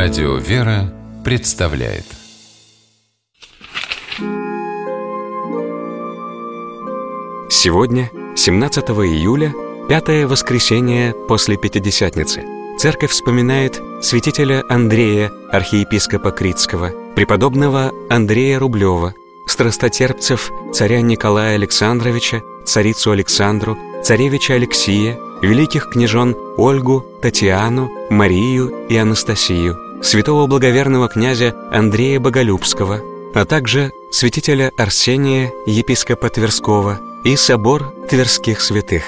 Радио «Вера» представляет. Сегодня, 17 июля, пятое воскресенье после Пятидесятницы, Церковь вспоминает святителя Андрея, архиепископа Критского, преподобного Андрея Рублева, страстотерпцев царя Николая Александровича, царицу Александру, царевича Алексия, великих княжон Ольгу, Татьяну, Марию и Анастасию, святого благоверного князя Андрея Боголюбского, а также святителя Арсения, епископа Тверского, и собор Тверских святых.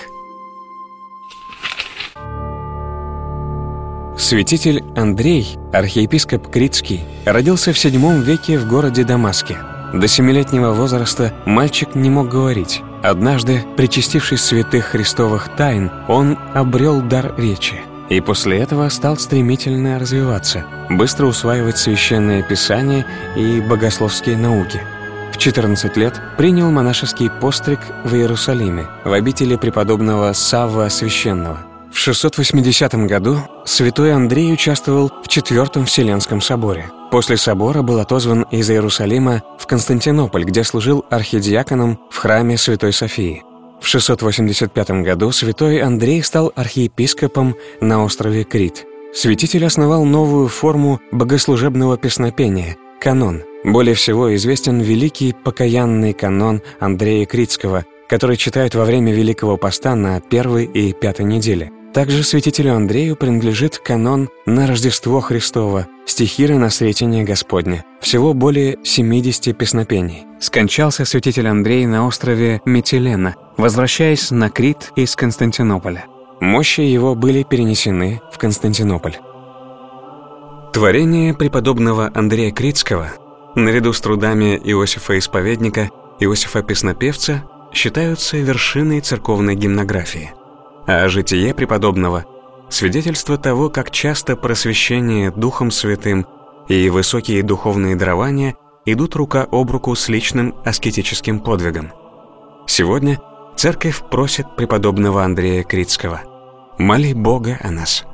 Святитель Андрей, архиепископ Критский, родился в VII веке в городе Дамаске. До 7-летнего возраста мальчик не мог говорить. Однажды, причастившись святых христовых тайн, он обрел дар речи и после этого стал стремительно развиваться, быстро усваивать священное писание и богословские науки. В 14 лет принял монашеский постриг в Иерусалиме, в обители преподобного Савва Священного. В 680 году святой Андрей участвовал в IV Вселенском соборе. После собора был отозван из Иерусалима в Константинополь, где служил архидиаконом в храме Святой Софии. В 685 году святой Андрей стал архиепископом на острове Крит. Святитель основал новую форму богослужебного песнопения – канон. Более всего известен великий покаянный канон Андрея Критского, который читают во время Великого Поста на 1-й и 5-й неделе. Также святителю Андрею принадлежит канон на Рождество Христово, стихиры на Сретение Господне. Всего более 70 песнопений. Скончался святитель Андрей на острове Митилена, возвращаясь на Крит из Константинополя. Мощи его были перенесены в Константинополь. Творения преподобного Андрея Критского, наряду с трудами Иосифа Исповедника, Иосифа Песнопевца, считаются вершиной церковной гимнографии. А житие преподобного – свидетельство того, как часто просвещение Духом Святым и высокие духовные дарования идут рука об руку с личным аскетическим подвигом. Сегодня Церковь просит преподобного Андрея Критского: «Моли Бога о нас».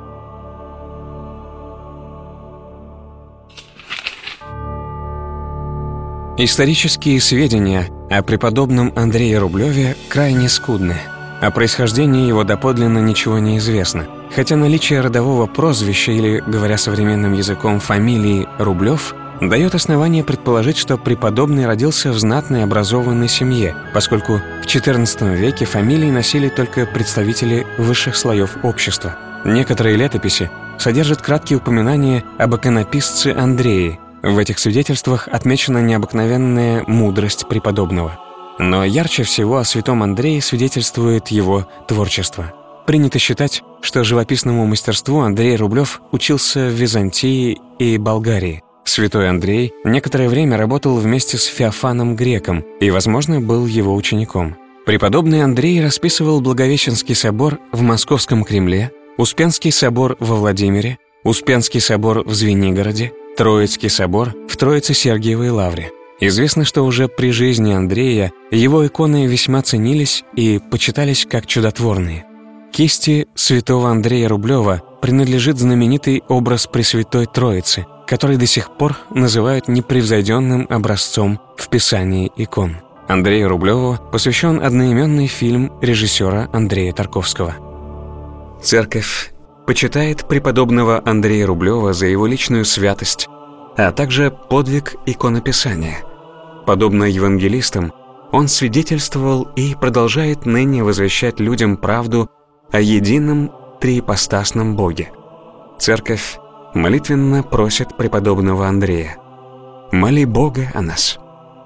Исторические сведения о преподобном Андрее Рублеве крайне скудны. О происхождении его доподлинно ничего не известно, хотя наличие родового прозвища или, говоря современным языком, фамилии Рублев дает основание предположить, что преподобный родился в знатной образованной семье, поскольку в XIV веке фамилии носили только представители высших слоев общества. Некоторые летописи содержат краткие упоминания об иконописце Андрее. В этих свидетельствах отмечена необыкновенная мудрость преподобного. Но ярче всего о святом Андрее свидетельствует его творчество. Принято считать, что живописному мастерству Андрей Рублев учился в Византии и Болгарии. Святой Андрей некоторое время работал вместе с Феофаном Греком и, возможно, был его учеником. Преподобный Андрей расписывал Благовещенский собор в Московском Кремле, Успенский собор во Владимире, Успенский собор в Звенигороде, Троицкий собор в Троице-Сергиевой лавре. Известно, что уже при жизни Андрея его иконы весьма ценились и почитались как чудотворные. Кисти святого Андрея Рублева принадлежит знаменитый образ Пресвятой Троицы, который до сих пор называют непревзойденным образцом в писании икон. Андрею Рублеву посвящен одноименный фильм режиссера Андрея Тарковского. Церковь почитает преподобного Андрея Рублева за его личную святость, а также подвиг иконописания. Подобно евангелистам, он свидетельствовал и продолжает ныне возвещать людям правду о едином триипостасном Боге. Церковь молитвенно просит преподобного Андрея: «Моли Бога о нас».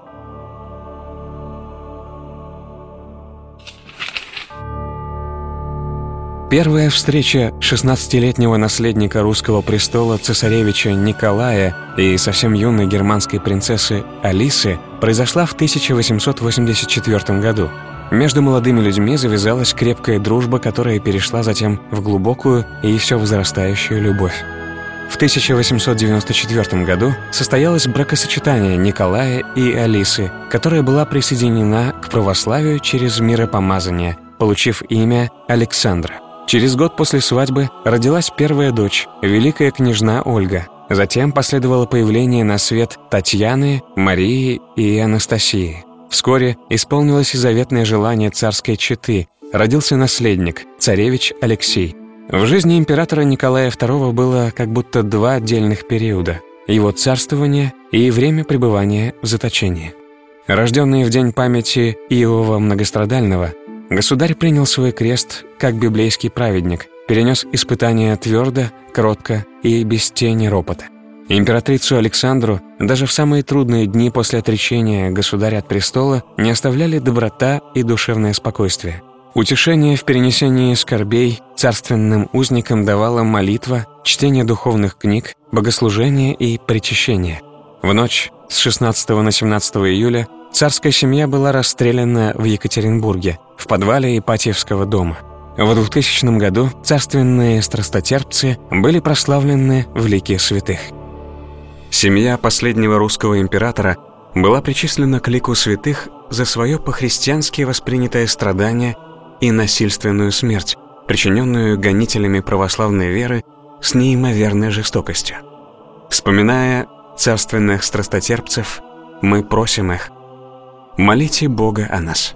Первая встреча 16-летнего наследника русского престола цесаревича Николая и совсем юной германской принцессы Алисы произошла в 1884 году. Между молодыми людьми завязалась крепкая дружба, которая перешла затем в глубокую и все возрастающую любовь. В 1894 году состоялось бракосочетание Николая и Алисы, которая была присоединена к православию через миропомазание, получив имя Александра. Через год после свадьбы родилась первая дочь, великая княжна Ольга. Затем последовало появление на свет Татьяны, Марии и Анастасии. Вскоре исполнилось и заветное желание царской четы. Родился наследник, царевич Алексей. В жизни императора Николая II было как будто два отдельных периода – его царствование и время пребывания в заточении. Рожденный в день памяти Иова Многострадального, государь принял свой крест как библейский праведник, перенес испытания твердо, кротко и без тени ропота. Императрицу Александру даже в самые трудные дни после отречения государя от престола не оставляли доброта и душевное спокойствие. Утешение в перенесении скорбей царственным узникам давала молитва, чтение духовных книг, богослужение и причащение. В ночь с 16 на 17 июля царская семья была расстреляна в Екатеринбурге, в подвале Ипатьевского дома. В 2000 году царственные страстотерпцы были прославлены в лике святых. Семья последнего русского императора была причислена к лику святых за свое по-христиански воспринятое страдание и насильственную смерть, причиненную гонителями православной веры с неимоверной жестокостью. Вспоминая царственных страстотерпцев, мы просим их: молите Бога о нас.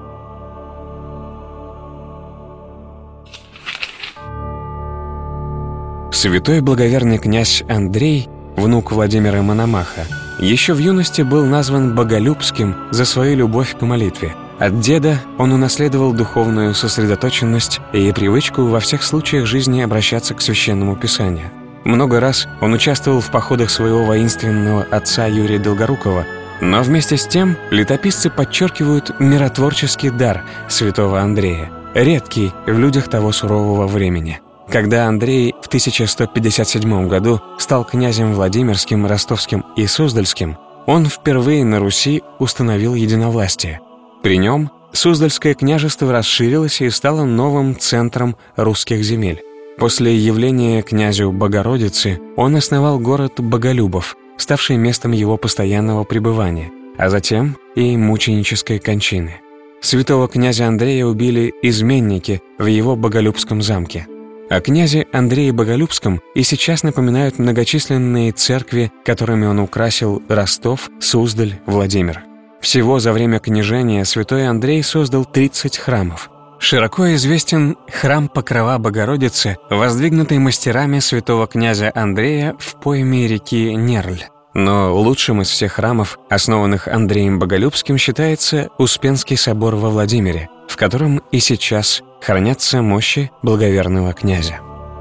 Святой благоверный князь Андрей, внук Владимира Мономаха, еще в юности был назван Боголюбским за свою любовь к молитве. От деда он унаследовал духовную сосредоточенность и привычку во всех случаях жизни обращаться к Священному Писанию. Много раз он участвовал в походах своего воинственного отца Юрия Долгорукова, но вместе с тем летописцы подчеркивают миротворческий дар святого Андрея, редкий в людях того сурового времени. Когда Андрей в 1157 году стал князем Владимирским, Ростовским и Суздальским, он впервые на Руси установил единовластие. При нем Суздальское княжество расширилось и стало новым центром русских земель. После явления князю Богородицы он основал город Боголюбов, ставший местом его постоянного пребывания, а затем и мученической кончины. Святого князя Андрея убили изменники в его Боголюбском замке. О князе Андрее Боголюбском и сейчас напоминают многочисленные церкви, которыми он украсил Ростов, Суздаль, Владимир. Всего за время княжения святой Андрей создал 30 храмов. Широко известен храм Покрова Богородицы, воздвигнутый мастерами святого князя Андрея в пойме реки Нерль. Но лучшим из всех храмов, основанных Андреем Боголюбским, считается Успенский собор во Владимире, в котором и сейчас хранятся мощи благоверного князя.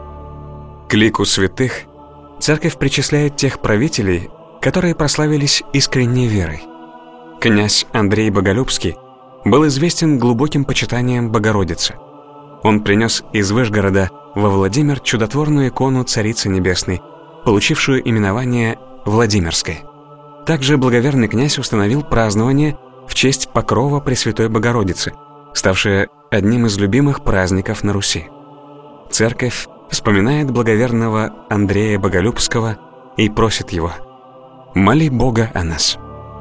К лику святых церковь причисляет тех правителей, которые прославились искренней верой. Князь Андрей Боголюбский был известен глубоким почитанием Богородицы. Он принес из Вышгорода во Владимир чудотворную икону Царицы Небесной, получившую именование Владимирской. Также благоверный князь установил празднование в честь Покрова Пресвятой Богородицы, ставшее одним из любимых праздников на Руси. Церковь вспоминает благоверного Андрея Боголюбского и просит его: «Моли Бога о нас».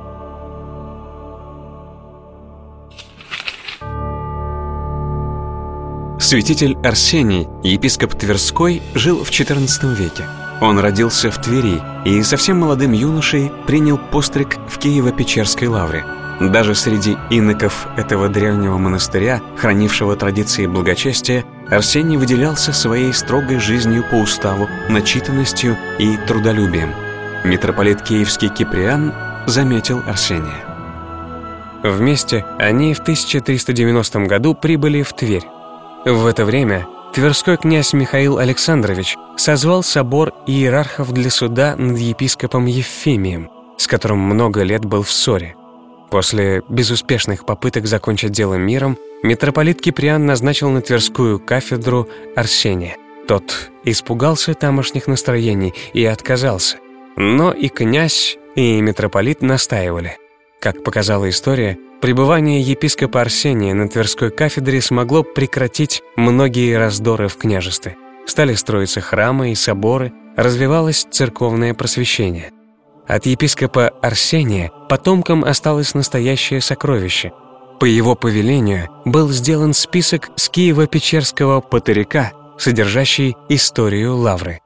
Святитель Арсений, епископ Тверской, жил в XIV веке. Он родился в Твери и совсем молодым юношей принял постриг в Киево-Печерской лавре. Даже среди иноков этого древнего монастыря, хранившего традиции благочестия, Арсений выделялся своей строгой жизнью по уставу, начитанностью и трудолюбием. Митрополит Киевский Киприан заметил Арсения. Вместе они в 1390 году прибыли в Тверь. В это время тверской князь Михаил Александрович созвал собор иерархов для суда над епископом Евфимием, с которым много лет был в ссоре. После безуспешных попыток закончить дело миром, митрополит Киприан назначил на Тверскую кафедру Арсения. Тот испугался тамошних настроений и отказался. Но и князь, и митрополит настаивали. Как показала история, пребывание епископа Арсения на Тверской кафедре смогло прекратить многие раздоры в княжестве. Стали строиться храмы и соборы, развивалось церковное просвещение. От епископа Арсения потомкам осталось настоящее сокровище. По его повелению был сделан список с Киево-Печерского патыряка, содержащий историю лавры.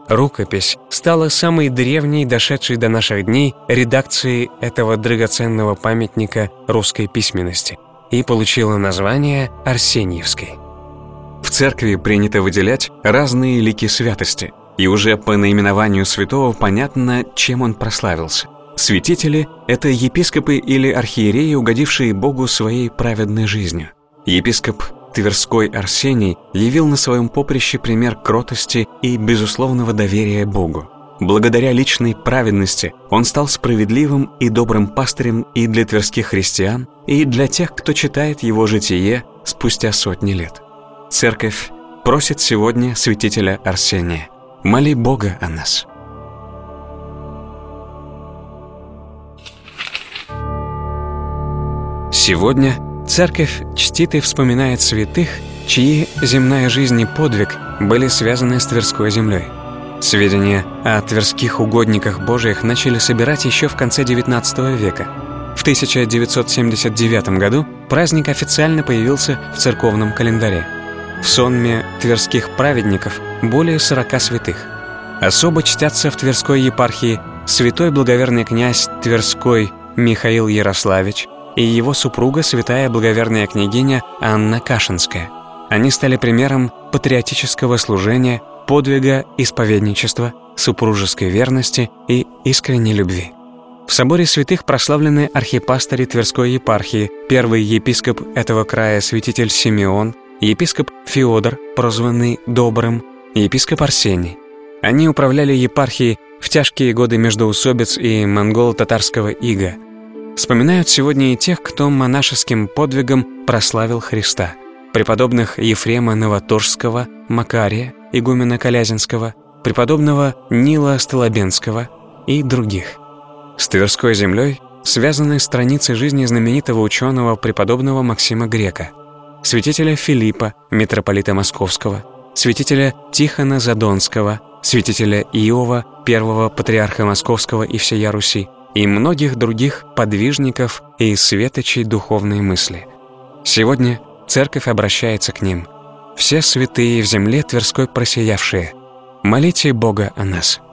Рукопись стала самой древней, дошедшей до наших дней, редакцией этого драгоценного памятника русской письменности и получила название Арсеньевской. В церкви принято выделять разные лики святости, и уже по наименованию святого понятно, чем он прославился. Святители — это епископы или архиереи, угодившие Богу своей праведной жизнью. Епископ Тверской Арсений явил на своем поприще пример кротости и безусловного доверия Богу. Благодаря личной праведности он стал справедливым и добрым пастырем и для тверских христиан, и для тех, кто читает его житие спустя сотни лет. Церковь просит сегодня святителя Арсения: моли Бога о нас. Сегодня Церковь чтит и вспоминает святых, чьи земная жизнь и подвиг были связаны с Тверской землей. Сведения о тверских угодниках Божиих начали собирать еще в конце XIX века. В 1979 году праздник официально появился в церковном календаре. В сонме тверских праведников более 40 святых. Особо чтятся в Тверской епархии святой благоверный князь Тверской Михаил Ярославич и его супруга святая благоверная княгиня Анна Кашинская. Они стали примером патриотического служения, подвига исповедничества, супружеской верности и искренней любви. В соборе святых прославлены архипастыри Тверской епархии, первый епископ этого края святитель Симеон, епископ Феодор, прозванный Добрым, епископ Арсений. Они управляли епархией в тяжкие годы междоусобиц и монголо-татарского ига. Вспоминают сегодня и тех, кто монашеским подвигом прославил Христа: преподобных Ефрема Новоторжского, Макария, игумена Колязинского, преподобного Нила Столобенского и других. С Тверской землей связаны страницы жизни знаменитого ученого преподобного Максима Грека, святителя Филиппа, митрополита Московского, святителя Тихона Задонского, святителя Иова, первого патриарха Московского и всея Руси, и многих других подвижников и светочей духовной мысли. Сегодня Церковь обращается к ним: все святые в земле Тверской просиявшие, молите Бога о нас.